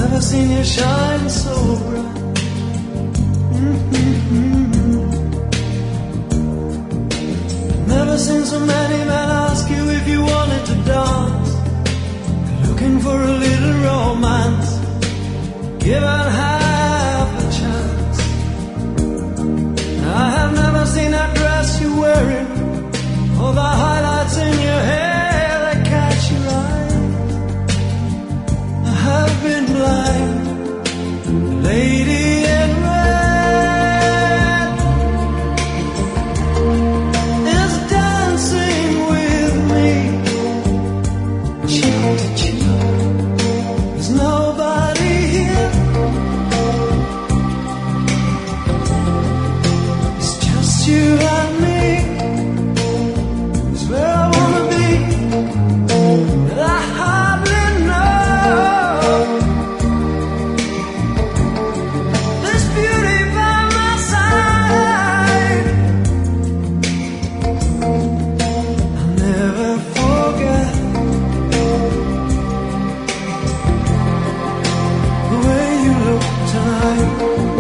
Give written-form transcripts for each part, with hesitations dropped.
never seen you shine so bright. Never seen so many men ask you if you wanted to dance, looking for a little romance, given half a chance. I have never seen that dress you're wearing, or the highlights in your hair that catch your eye. I have been blind, lady in red is dancing with me, cheek to cheek. There's nobody here, it's just you and me. It's where I wanna be, but I hardly know. This beauty by my side, I'll never forget the way you look tonight.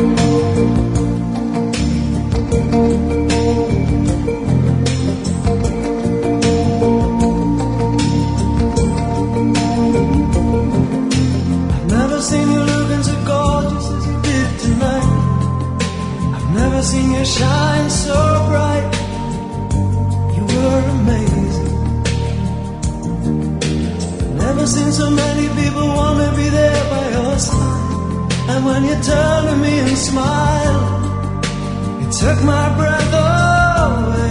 I've never seen you looking so gorgeous as you did tonight. I've never seen you shine so bright. You were amazing. Never seen so many people wanna be there by your side. And when you turned to me and smiled, it took my breath away.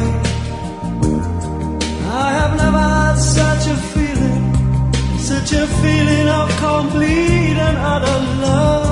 I have never had such a feeling of complete and utter love.